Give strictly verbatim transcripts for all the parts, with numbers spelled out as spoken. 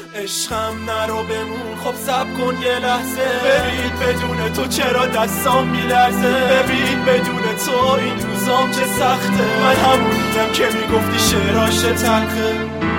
عشقم نرو بمون، خب صبر کن یه لحظه. ببین بدون تو چرا دستام میلرزه، ببین بدون تو این روزام چه سخته. من همونیم که میگفتی شعراش تلخه.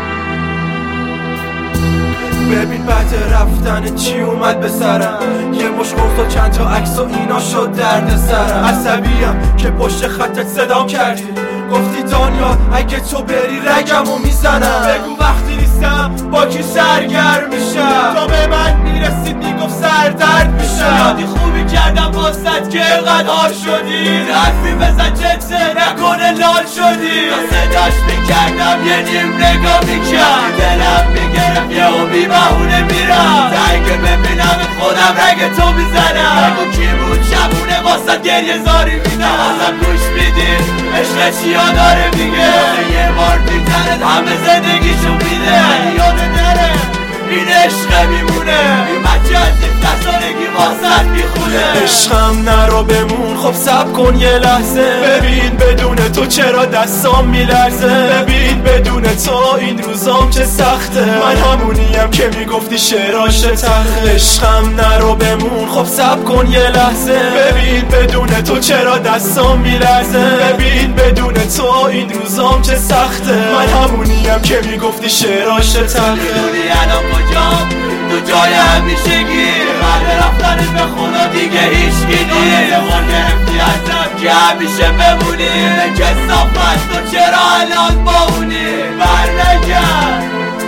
ببین بعد رفتن چی اومد به سرم، یه مش گفت و چند تا عکس و اینا شد درد سرم. عصبیم که پشت خطت صدام کردی، گفتی دانیا اگه تو بری رگمو میزنم. بگو وقتی نیستم با کی سرگرم میشم، تا به من میرسید میگفت سردرد میشم. یادی خوبی کردم واسد که اینقدر حال شدی، حرفی بزن جنسه نکنه لال شدی. تا صداش میکردم یه نیم نگاه میکرد، دلم میگرفت یه و بی بهونه میرم. اگه ببینم خودم رگ تو میزنم. بگو کی بود شبونه واسد گریه زاری میدم. واسد گوش میدی عشق چیا داره میگه، یه بار میزنه همه زندگیشو میده. یاده نره این عشق میمونه، این بچه از این سالگی واسط میخونه. عشقم نرو بمون، خب صبر کن یه لحظه. ببین بدون تو چرا دستام میلرزه، ببین بدون تو این روزام چه سخته. من همونیم که میگفتی شعراش تلخه. عشقم نرو بمون، خب صبر کن یه لحظه. ببین بدون تو چرا دستام میلرزه، ببین بدون تو این روزام چه سخته. من همونیم که میگفتی شعراش تلخه. میدونی الان کجام؟ تو جای همیشگی، بعد رفتنت به خدا دیگه هیچکی نیست. یه بار گرفتی ازم که همیشه بمونی، که صافت تو چرا الان با اونی؟ بر نگرد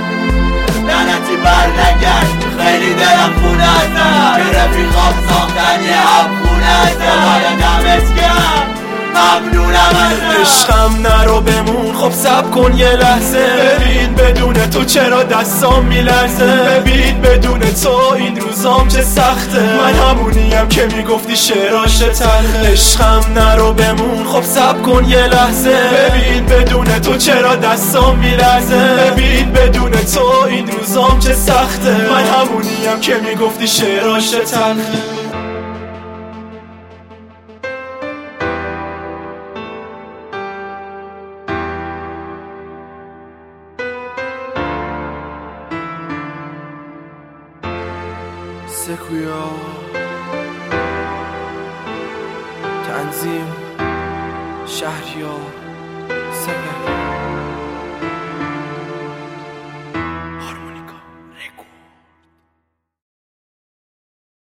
لعنتی بر نگرد، خیلی دلم خونه ازم که رفیقام ساختن یه هم خونه ازم. حالا دمت گرم ممنونم ازم. عشقم نرو بمون، خب صبر کن یه لحظه. ببین بدون تو چرا دستام میلرزه، ببین بدون تو این روزام چه سخته. من همونیم که میگفتی شعراش تلخه. عشقم نرو بمون، خب صبر کن یه لحظه. ببین بدون تو چرا دستام میلرزه، ببین بدون تو این روزام چه سخته. من همونیم که میگفتی شعراش تلخه. سکویا تنظیم شهریار سپهری.